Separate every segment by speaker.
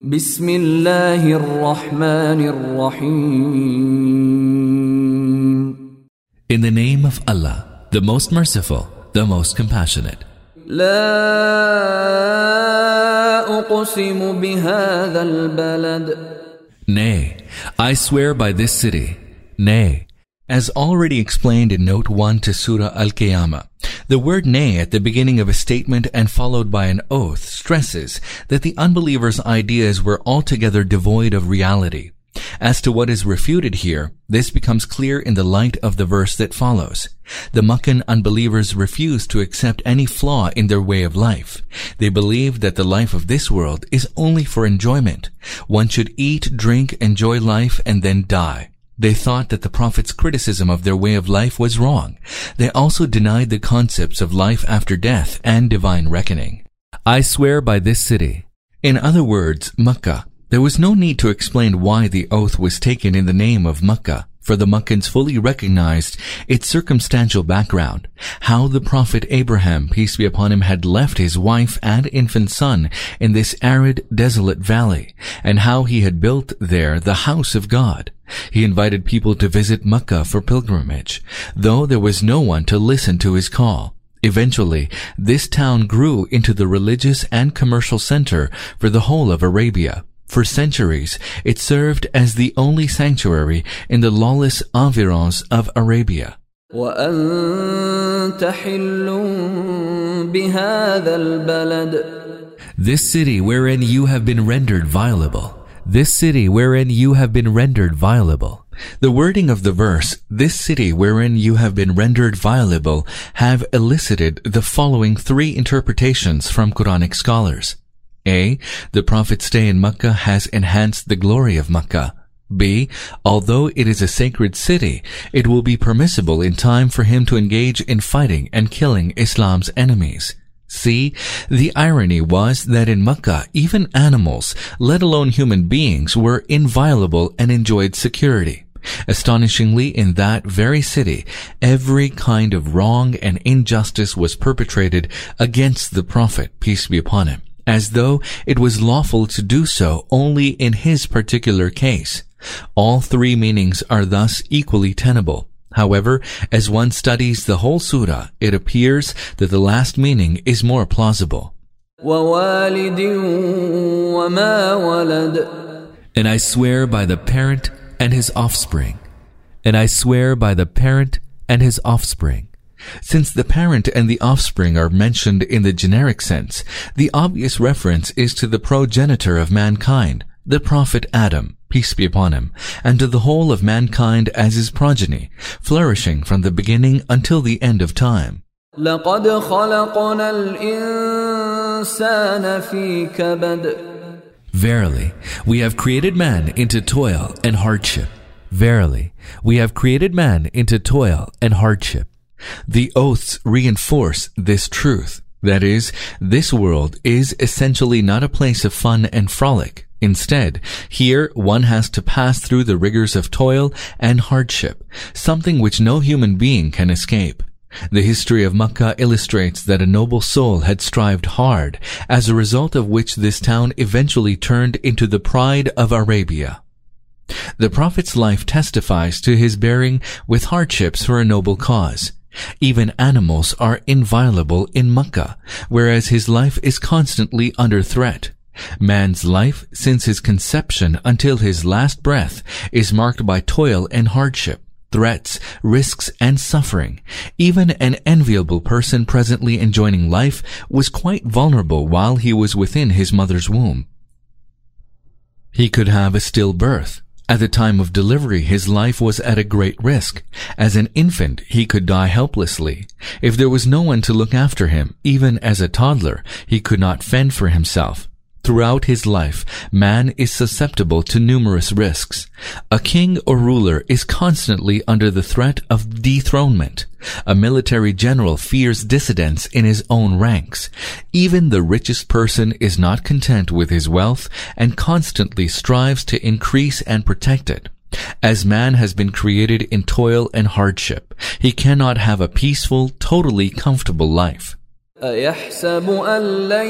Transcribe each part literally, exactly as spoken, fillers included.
Speaker 1: بسم الله الرحمن الرحيم.
Speaker 2: In the name of Allah, the most merciful, the most compassionate.
Speaker 1: لا أقسم بهذا البلد.
Speaker 2: Nay, I swear by this city. Nay. As already explained in Note one to Surah Al-Qiyamah, the word nay at the beginning of a statement and followed by an oath stresses that the unbelievers' ideas were altogether devoid of reality. As to what is refuted here, this becomes clear in the light of the verse that follows. The Meccan unbelievers refused to accept any flaw in their way of life. They believed that the life of this world is only for enjoyment. One should eat, drink, enjoy life, and then die. They thought that the Prophet's criticism of their way of life was wrong. They also denied the concepts of life after death and divine reckoning. I swear by this city. In other words, Mecca. There was no need to explain why the oath was taken in the name of Mecca, for the Meccans fully recognized its circumstantial background, how the Prophet Abraham, peace be upon him, had left his wife and infant son in this arid, desolate valley, and how he had built there the house of God. He invited people to visit Mecca for pilgrimage, though there was no one to listen to his call. Eventually, this town grew into the religious and commercial center for the whole of Arabia. For centuries, it served as the only sanctuary in the lawless environs of Arabia.
Speaker 1: وأنت حل بهذا البلد.
Speaker 2: This city wherein you have been rendered violable. This city wherein you have been rendered violable. The wording of the verse, this city wherein you have been rendered violable, have elicited the following three interpretations from Quranic scholars. A. The Prophet's stay in Mecca has enhanced the glory of Mecca. B. Although it is a sacred city, it will be permissible in time for him to engage in fighting and killing Islam's enemies. C. The irony was that in Mecca, even animals, let alone human beings, were inviolable and enjoyed security. Astonishingly, in that very city, every kind of wrong and injustice was perpetrated against the Prophet, peace be upon him, as though it was lawful to do so only in his particular case. All three meanings are thus equally tenable. However, as one studies the whole surah, it appears that the last meaning is more plausible.
Speaker 1: وَوَالِدٍ وَمَا وَلَدٍ.
Speaker 2: And I swear by the parent and his offspring. And I swear by the parent and his offspring. Since the parent and the offspring are mentioned in the generic sense, the obvious reference is to the progenitor of mankind, the Prophet Adam, peace be upon him, and to the whole of mankind as his progeny, flourishing from the beginning until the end of time.
Speaker 1: لَقَدْ خَلَقْنَا الْإِنسَانَ فِي كَبَدٍ.
Speaker 2: Verily, we have created man into toil and hardship. Verily, we have created man into toil and hardship. The oaths reinforce this truth. That is, this world is essentially not a place of fun and frolic. Instead, here one has to pass through the rigors of toil and hardship, something which no human being can escape. The history of Mecca illustrates that a noble soul had strived hard, as a result of which this town eventually turned into the pride of Arabia. The Prophet's life testifies to his bearing with hardships for a noble cause. Even animals are inviolable in Mecca, whereas his life is constantly under threat. Man's life, since his conception until his last breath, is marked by toil and hardship, threats, risks, and suffering. Even an enviable person presently enjoying life was quite vulnerable while he was within his mother's womb. He could have a stillbirth. At the time of delivery, his life was at a great risk. As an infant, he could die helplessly. If there was no one to look after him, even as a toddler, he could not fend for himself. Throughout his life, man is susceptible to numerous risks. A king or ruler is constantly under the threat of dethronement. A military general fears dissidents in his own ranks. Even the richest person is not content with his wealth and constantly strives to increase and protect it. As man has been created in toil and hardship, he cannot have a peaceful, totally comfortable life.
Speaker 1: أيحسب أن لن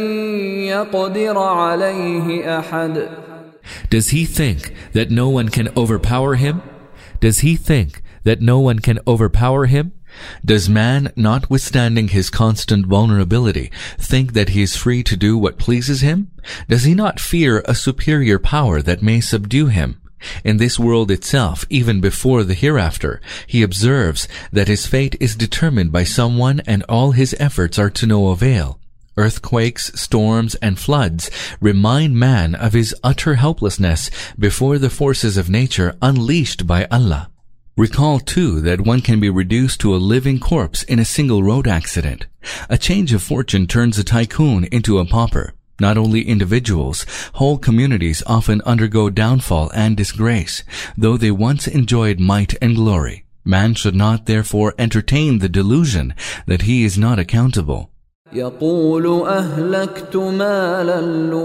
Speaker 1: يقدر عليه أحد.
Speaker 2: Does he think that no one can overpower him? Does he think that no one can overpower him? Does man, notwithstanding his constant vulnerability, think that he is free to do what pleases him? Does he not fear a superior power that may subdue him? In this world itself, even before the hereafter, he observes that his fate is determined by someone and all his efforts are to no avail. Earthquakes, storms, and floods remind man of his utter helplessness before the forces of nature unleashed by Allah. Recall too that one can be reduced to a living corpse in a single road accident. A change of fortune turns a tycoon into a pauper. Not only individuals, whole communities often undergo downfall and disgrace, though they once enjoyed might and glory. Man should not therefore entertain the delusion that he is not accountable.
Speaker 1: يقول أهلكت مالا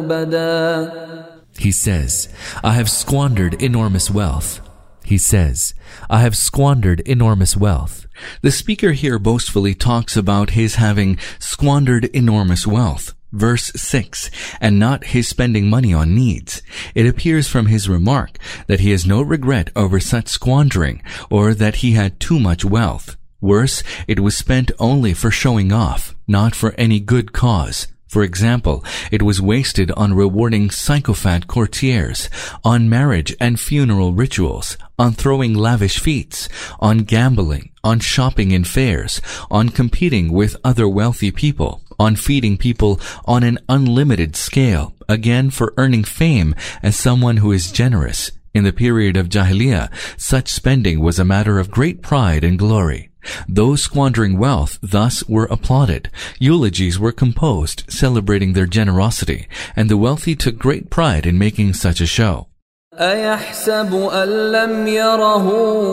Speaker 1: لبدا.
Speaker 2: He says, I have squandered enormous wealth. He says, I have squandered enormous wealth. The speaker here boastfully talks about his having squandered enormous wealth. Verse six, and not his spending money on needs. It appears from his remark that he has no regret over such squandering or that he had too much wealth. Worse, it was spent only for showing off, not for any good cause. For example, it was wasted on rewarding sycophant courtiers, on marriage and funeral rituals, on throwing lavish feats, on gambling, on shopping in fairs, on competing with other wealthy people, on feeding people on an unlimited scale, again for earning fame as someone who is generous. In the period of Jahiliyyah, such spending was a matter of great pride and glory. Those squandering wealth thus were applauded. Eulogies were composed celebrating their generosity, and the wealthy took great pride in making such a show.
Speaker 1: أيحسب أن لم يره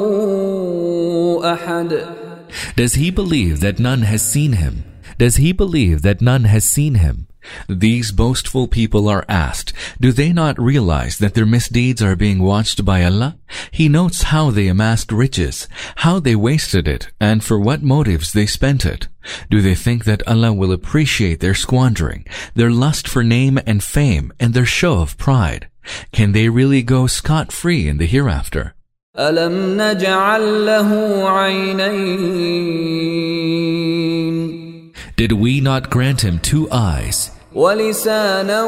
Speaker 1: أحد.
Speaker 2: Does he believe that none has seen him? Does he believe that none has seen him? These boastful people are asked, do they not realize that their misdeeds are being watched by Allah? He notes how they amassed riches, how they wasted it, and for what motives they spent it. Do they think that Allah will appreciate their squandering, their lust for name and fame, and their show of pride? Can they really go scot-free in the hereafter?
Speaker 1: ألم نجعل له عينين.
Speaker 2: Did we not grant him two eyes?
Speaker 1: ولسانا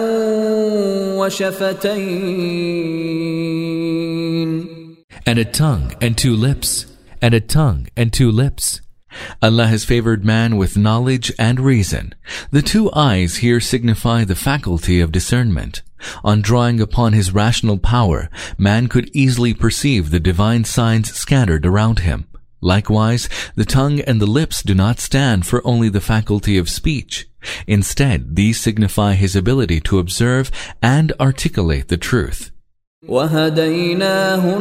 Speaker 1: وشفتين.
Speaker 2: And a tongue and two lips. And a tongue and two lips. Allah has favored man with knowledge and reason. The two eyes here signify the faculty of discernment. On drawing upon his rational power, man could easily perceive the divine signs scattered around him. Likewise, the tongue and the lips do not stand for only the faculty of speech. Instead, these signify his ability to observe and articulate the truth.
Speaker 1: وَهَدَيْنَاهُ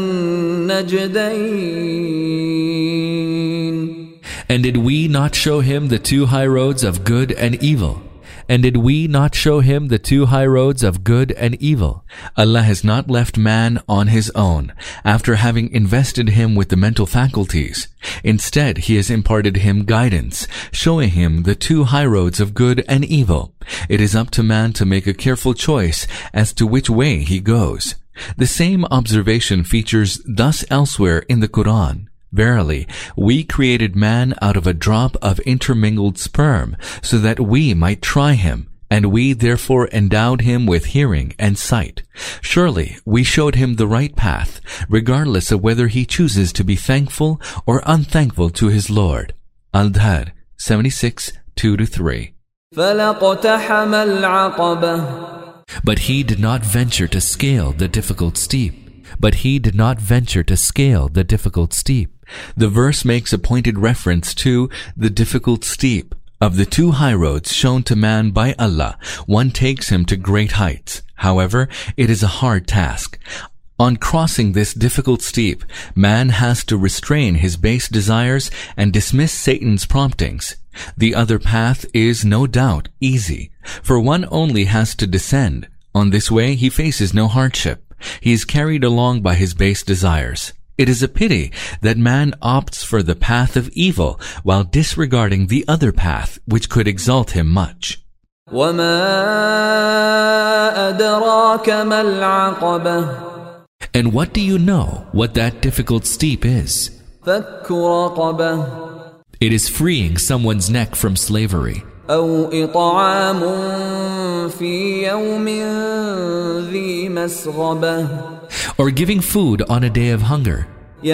Speaker 1: النَّجْدَيْنِ.
Speaker 2: And did we not show him the two high roads of good and evil? And did we not show him the two high roads of good and evil? Allah has not left man on his own, after having invested him with the mental faculties. Instead, he has imparted him guidance, showing him the two high roads of good and evil. It is up to man to make a careful choice as to which way he goes. The same observation features thus elsewhere in the Quran. Verily, we created man out of a drop of intermingled sperm, so that we might try him, and we therefore endowed him with hearing and sight. Surely, we showed him the right path, regardless of whether he chooses to be thankful or unthankful to his Lord. Al-Dahr, seventy-six, two to three.
Speaker 1: فَلَقْتَحَمَ الْعَقَبَةَ.
Speaker 2: But he did not venture to scale the difficult steep. But he did not venture to scale the difficult steep. The verse makes a pointed reference to the difficult steep. Of the two high roads shown to man by Allah, one takes him to great heights. However, it is a hard task. On crossing this difficult steep, man has to restrain his base desires and dismiss Satan's promptings. The other path is no doubt easy, for one only has to descend. On this way, he faces no hardship. He is carried along by his base desires. It is a pity that man opts for the path of evil while disregarding the other path which could exalt him much.
Speaker 1: وَمَا أَدْرَاكَ مَا الْعَقَبَةُ
Speaker 2: And what do you know what that difficult steep is?
Speaker 1: فَكُّ رَقَبَةٍ
Speaker 2: It is freeing someone's neck from slavery.
Speaker 1: أَوْ إِطْعَامٌ فِي يَوْمٍ ذِي مَسْغَبَةٍ
Speaker 2: Or giving food on a day of hunger.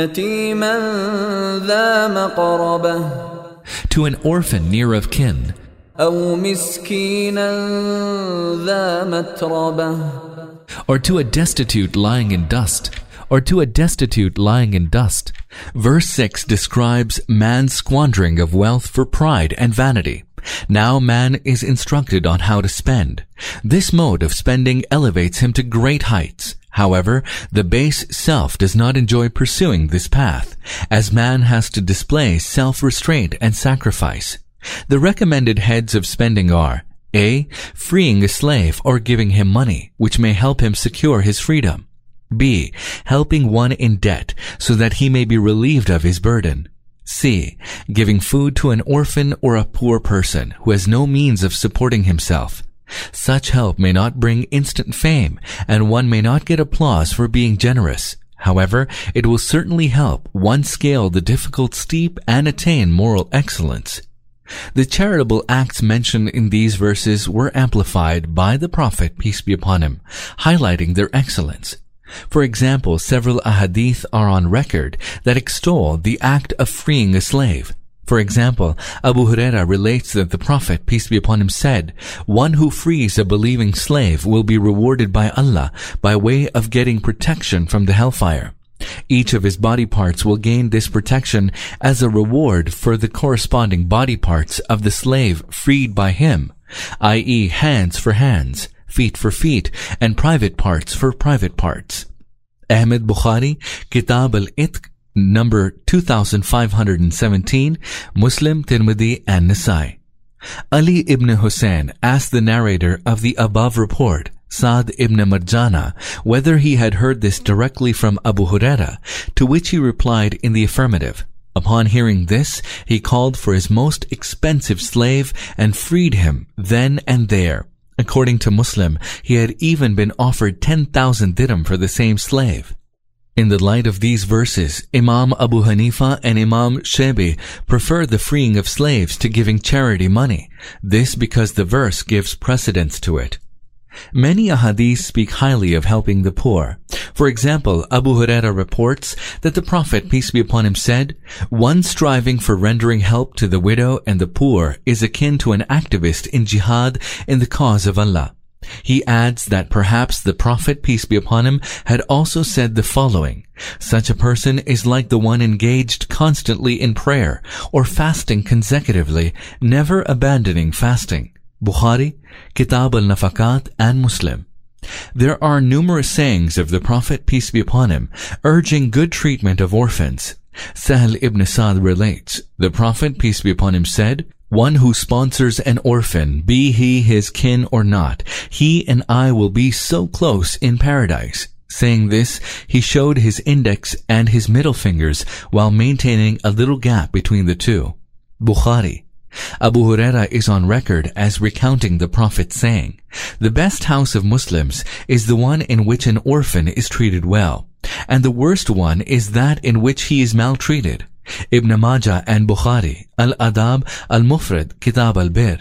Speaker 1: يَتِيمًا ذَا مَقْرَبَةٍ
Speaker 2: To an orphan near of kin.
Speaker 1: أَوْ مِسْكِينًا ذَا مَتْرَبَةٍ
Speaker 2: Or to a destitute lying in dust. Or to a destitute lying in dust. Verse six describes man's squandering of wealth for pride and vanity. Now man is instructed on how to spend. This mode of spending elevates him to great heights. However, the base self does not enjoy pursuing this path, as man has to display self-restraint and sacrifice. The recommended heads of spending are A. Freeing a slave or giving him money, which may help him secure his freedom. B. Helping one in debt, so that he may be relieved of his burden. C. Giving food to an orphan or a poor person who has no means of supporting himself. Such help may not bring instant fame, and one may not get applause for being generous. However, it will certainly help one scale the difficult steep and attain moral excellence. The charitable acts mentioned in these verses were amplified by the Prophet, peace be upon him, highlighting their excellence. For example, several ahadith are on record that extol the act of freeing a slave. For example, Abu Huraira relates that the Prophet, peace be upon him, said, "One who frees a believing slave will be rewarded by Allah by way of getting protection from the hellfire. Each of his body parts will gain this protection as a reward for the corresponding body parts of the slave freed by him, that is hands for hands, feet for feet, and private parts for private parts." Ahmed Bukhari, Kitab al-Itq, number two thousand five hundred seventeen, Muslim, Tirmidhi, and Nasai. Ali ibn Hussein asked the narrator of the above report, Sa'd ibn Marjana, whether he had heard this directly from Abu Huraira, to which he replied in the affirmative. Upon hearing this, he called for his most expensive slave and freed him then and there. According to Muslim, he had even been offered ten thousand dirham for the same slave. In the light of these verses, Imam Abu Hanifa and Imam Shabi prefer the freeing of slaves to giving charity money. This because the verse gives precedence to it. Many ahadith speak highly of helping the poor. For example, Abu Huraira reports that the Prophet, peace be upon him, said, "One striving for rendering help to the widow and the poor is akin to an activist in jihad in the cause of Allah." He adds that perhaps the Prophet, peace be upon him, had also said the following: "Such a person is like the one engaged constantly in prayer or fasting consecutively, never abandoning fasting." Bukhari, Kitab al-Nafakat, and Muslim. There are numerous sayings of the Prophet, peace be upon him, urging good treatment of orphans. Sahl ibn Sa'd relates, the Prophet, peace be upon him, said, "One who sponsors an orphan, be he his kin or not, he and I will be so close in paradise." Saying this, he showed his index and his middle fingers while maintaining a little gap between the two. Bukhari. Abu Huraira is on record as recounting the Prophet saying, "The best house of Muslims is the one in which an orphan is treated well, and the worst one is that in which he is maltreated." Ibn Majah and Bukhari, Al-Adab, Al-Mufrad, Kitab al-Bir.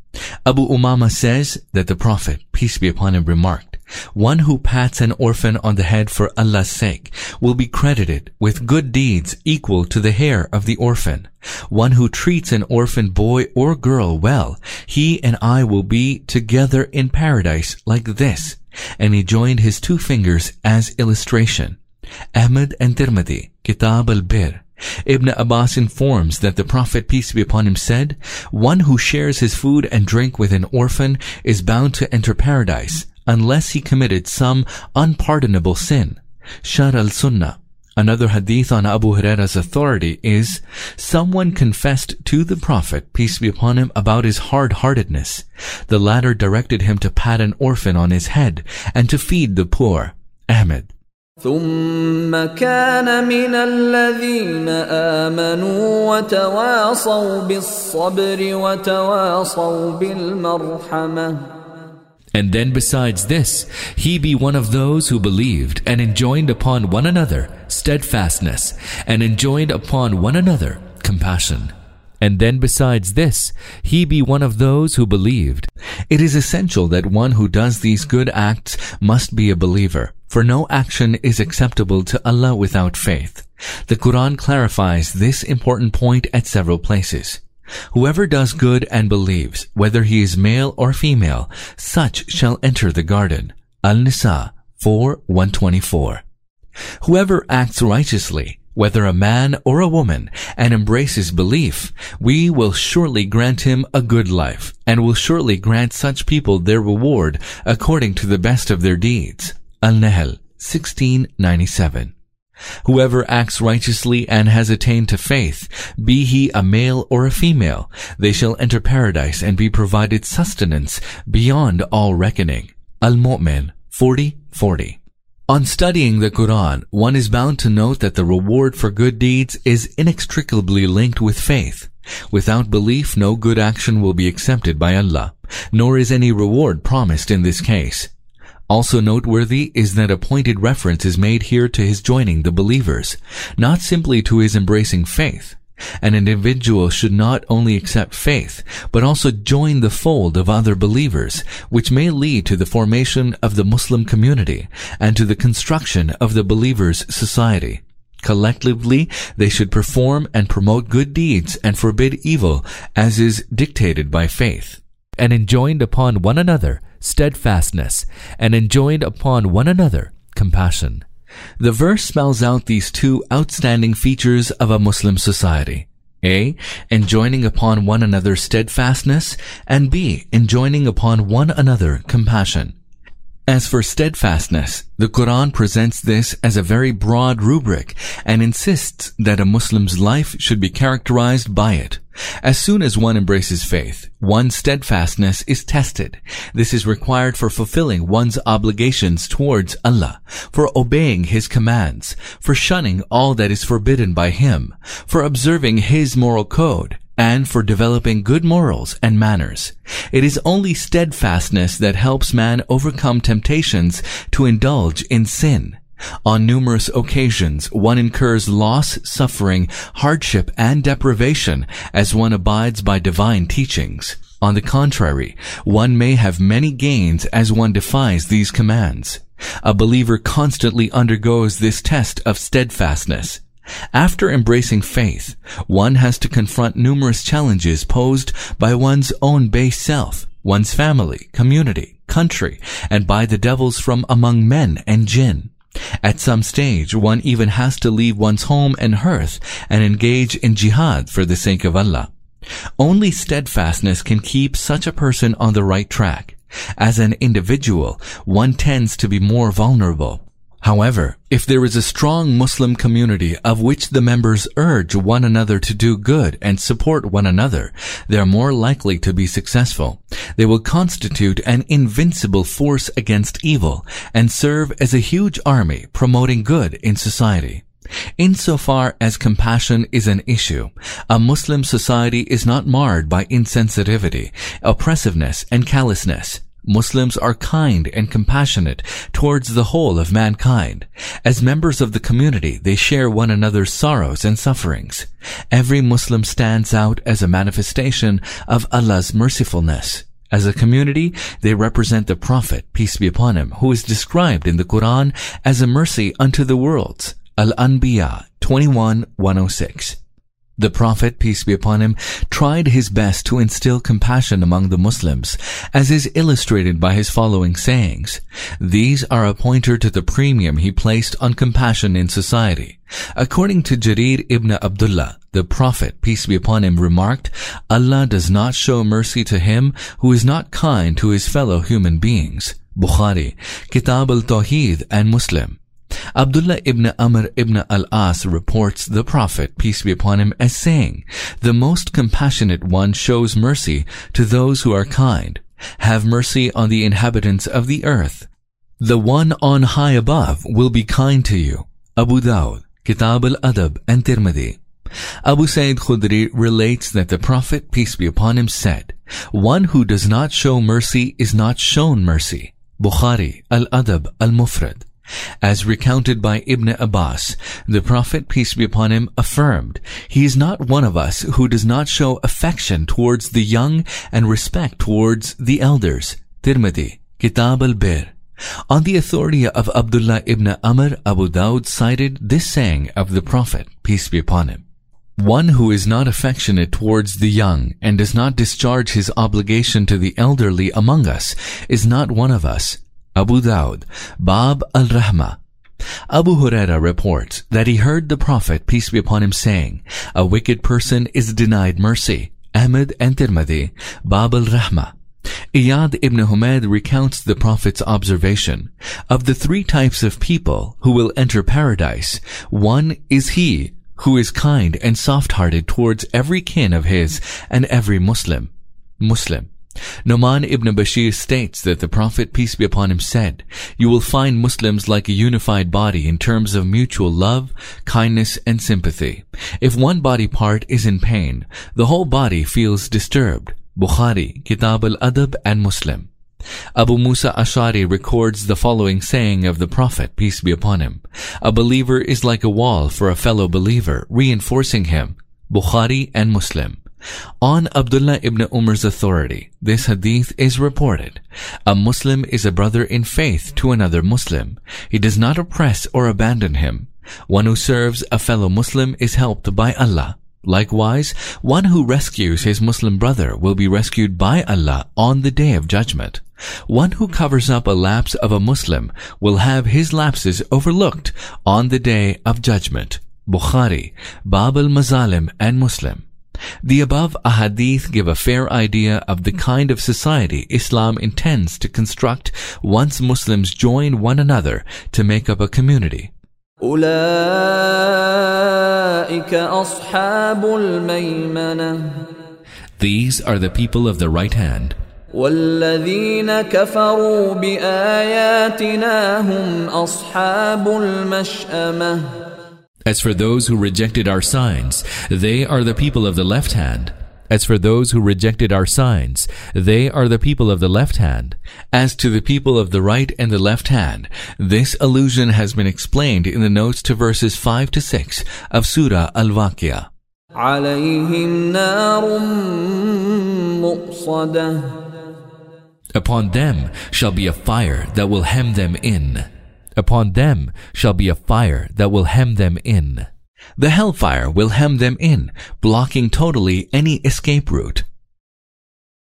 Speaker 2: Abu Umama says that the Prophet, peace be upon him, remarked, "One who pats an orphan on the head for Allah's sake will be credited with good deeds equal to the hair of the orphan. One who treats an orphan boy or girl well, he and I will be together in paradise like this." And he joined his two fingers as illustration. Ahmed and Tirmidhi, Kitab al-Bir. Ibn Abbas informs that the Prophet, peace be upon him, said, "One who shares his food and drink with an orphan is bound to enter paradise, unless he committed some unpardonable sin." Sharh al-Sunnah. Another hadith on Abu Huraira's authority is, someone confessed to the Prophet, peace be upon him, about his hard-heartedness. The latter directed him to pat an orphan on his head and to feed the poor. Ahmed.
Speaker 1: ثم كان من الذين آمنوا وتواصوا بالصبر وتواصوا بالمرحمة.
Speaker 2: And then besides this, he be one of those who believed and enjoined upon one another steadfastness and enjoined upon one another compassion. And then besides this, he be one of those who believed. It is essential that one who does these good acts must be a believer, for no action is acceptable to Allah without faith. The Quran clarifies this important point at several places. Whoever does good and believes, whether he is male or female, such shall enter the garden. Al-Nisa four one twenty-four. Whoever acts righteously, whether a man or a woman, and embraces belief, we will surely grant him a good life, and will surely grant such people their reward according to the best of their deeds. Al-Nahl sixteen ninety-seven. Whoever acts righteously and has attained to faith, be he a male or a female, they shall enter paradise and be provided sustenance beyond all reckoning. Al-Mu'min forty forty. On studying the Quran, one is bound to note that the reward for good deeds is inextricably linked with faith. Without belief, no good action will be accepted by Allah, nor is any reward promised in this case. Also noteworthy is that a pointed reference is made here to his joining the believers, not simply to his embracing faith. An individual should not only accept faith, but also join the fold of other believers, which may lead to the formation of the Muslim community and to the construction of the believers' society. Collectively, they should perform and promote good deeds and forbid evil as is dictated by faith. And enjoined upon one another steadfastness, and enjoined upon one another compassion. The verse spells out these two outstanding features of a Muslim society. A. Enjoining upon one another steadfastness, and B. Enjoining upon one another compassion. As for steadfastness, the Quran presents this as a very broad rubric and insists that a Muslim's life should be characterized by it. As soon as one embraces faith, one's steadfastness is tested. This is required for fulfilling one's obligations towards Allah, for obeying His commands, for shunning all that is forbidden by Him, for observing His moral code, and for developing good morals and manners. It is only steadfastness that helps man overcome temptations to indulge in sin. On numerous occasions, one incurs loss, suffering, hardship, and deprivation as one abides by divine teachings. On the contrary, one may have many gains as one defies these commands. A believer constantly undergoes this test of steadfastness. After embracing faith, one has to confront numerous challenges posed by one's own base self, one's family, community, country, and by the devils from among men and jinn. At some stage, one even has to leave one's home and hearth and engage in jihad for the sake of Allah. Only steadfastness can keep such a person on the right track. As an individual, one tends to be more vulnerable. However, if there is a strong Muslim community of which the members urge one another to do good and support one another, they are more likely to be successful. They will constitute an invincible force against evil and serve as a huge army promoting good in society. Insofar as compassion is an issue, a Muslim society is not marred by insensitivity, oppressiveness, and callousness. Muslims are kind and compassionate towards the whole of mankind. As members of the community, they share one another's sorrows and sufferings. Every Muslim stands out as a manifestation of Allah's mercifulness. As a community, they represent the Prophet, peace be upon him, who is described in the Quran as a mercy unto the worlds. Al-Anbiya twenty-one one oh six. The Prophet, peace be upon him, tried his best to instill compassion among the Muslims, as is illustrated by his following sayings. These are a pointer to the premium he placed on compassion in society. According to Jarir ibn Abdullah, the Prophet, peace be upon him, remarked, Allah does not show mercy to him who is not kind to his fellow human beings. Bukhari, Kitab al-Tawheed, and Muslim. Abdullah ibn Amr ibn al-As reports the Prophet, peace be upon him, as saying, the most compassionate one shows mercy to those who are kind. Have mercy on the inhabitants of the earth. The one on high above will be kind to you. Abu Dawud, Kitab al-Adab, and Tirmidhi. Abu Sa'id Khudri relates that the Prophet, peace be upon him, said, "One who does not show mercy is not shown mercy." Bukhari, Al-Adab, Al-Mufrad. As recounted by Ibn Abbas, the Prophet, peace be upon him, affirmed, "He is not one of us who does not show affection towards the young and respect towards the elders." Tirmidhi, Kitab al-Bir. On the authority of Abdullah ibn Amr, Abu Dawud cited this saying of the Prophet, peace be upon him, "One who is not affectionate towards the young and does not discharge his obligation to the elderly among us is not one of us." Abu Dawud, Bab al-Rahmah. Abu Huraira reports that he heard the Prophet, peace be upon him, saying, "A wicked person is denied mercy." Ahmad and Tirmidhi, Bab al-Rahmah. Iyad ibn Humayd recounts the Prophet's observation, "Of the three types of people who will enter paradise, one is he who is kind and soft-hearted towards every kin of his and every Muslim." Muslim. Nu'man ibn Bashir states that the Prophet, peace be upon him, said, "You will find Muslims like a unified body in terms of mutual love, kindness, and sympathy. If one body part is in pain, the whole body feels disturbed." Bukhari, Kitab al-Adab, and Muslim. Abu Musa Ash'ari records the following saying of the Prophet, peace be upon him, "A believer is like a wall for a fellow believer, reinforcing him." Bukhari and Muslim. On Abdullah ibn Umar's authority, this hadith is reported, "A Muslim is a brother in faith to another Muslim. He does not oppress or abandon him. One who serves a fellow Muslim is helped by Allah. Likewise, one who rescues his Muslim brother will be rescued by Allah on the Day of Judgment. One who covers up a lapse of a Muslim will have his lapses overlooked on the Day of Judgment." Bukhari, Bab al-Mazalim, and Muslim. The above ahadith give a fair idea of the kind of society Islam intends to construct once Muslims join one another to make up a community.
Speaker 1: أولئك أصحاب الميمنة.
Speaker 2: These are the people of the right hand.
Speaker 1: والذين كفروا بآياتنا هم أصحاب المشأمة.
Speaker 2: As for those who rejected our signs, they are the people of the left hand. As for those who rejected our signs, they are the people of the left hand. As to the people of the right and the left hand, this allusion has been explained in the notes to verses five to six of Surah Al-Waqi'ah.
Speaker 1: عليهم نار مؤصدة.
Speaker 2: Upon them shall be a fire that will hem them in. Upon them shall be a fire that will hem them in. The hellfire will hem them in, blocking totally any escape route.